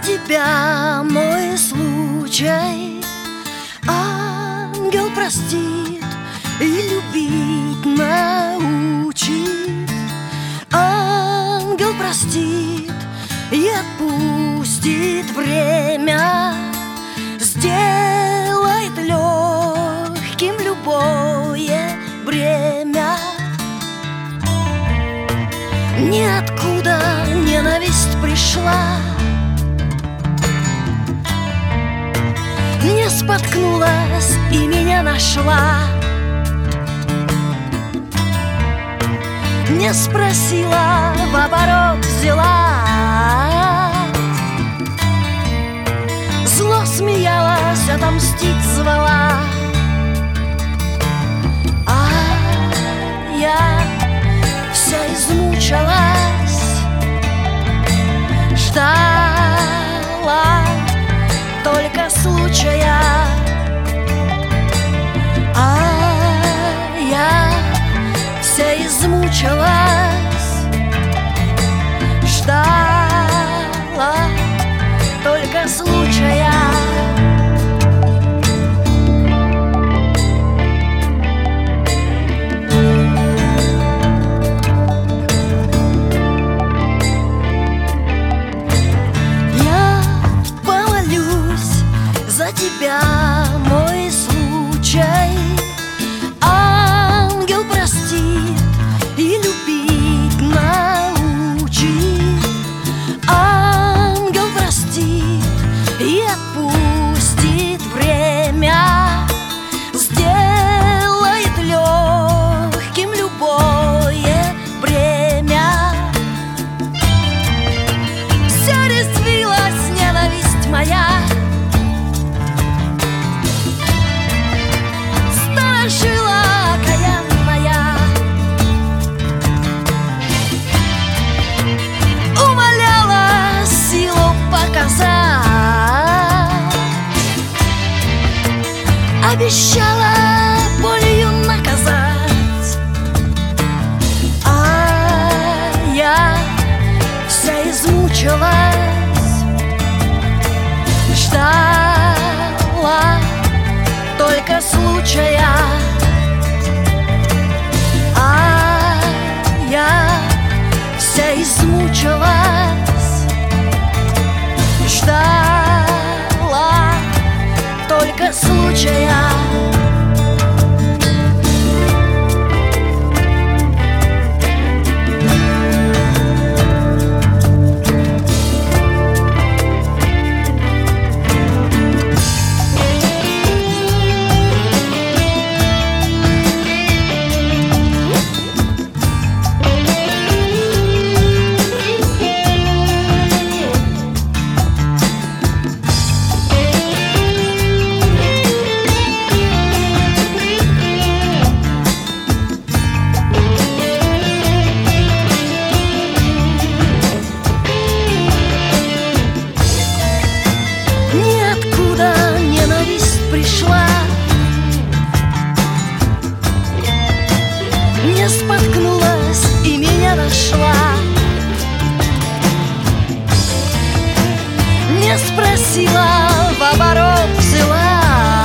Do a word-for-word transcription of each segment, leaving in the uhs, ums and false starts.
тебя мой случай ангел простит и любить научит. Ангел простит и отпустит время, сделает легким любое бремя. Ниоткуда ненависть пришла, не споткнулась и меня нашла. Не спросила, в оборот взяла. Зло смеялась, отомстить звала. А я вся измучилась, ждала только случая. А я вся измучилась, ждала только случая. За тебя мой случай ангел простит и любить научит. Ангел простит и отпустит время, сделает легким любое бремя. Все резвилась ненависть моя, жила окаянная, умоляла силу показать, обещала болью наказать. А я вся измучилась, ждала только случая. А я вся измучилась, ждала только случая. Ниоткуда ненависть пришла, не споткнулась и меня нашла. Не спросила, в оборот взяла.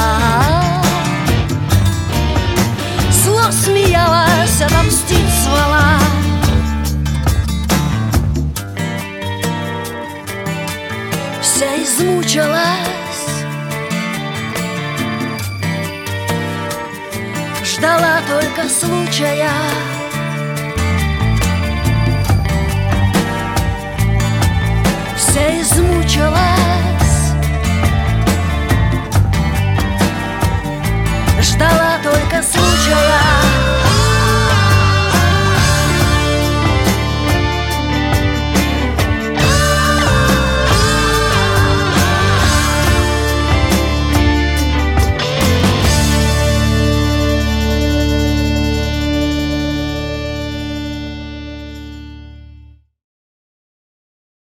Зло смеялась, отомстить звала. Вся измучилась, ждала только случая.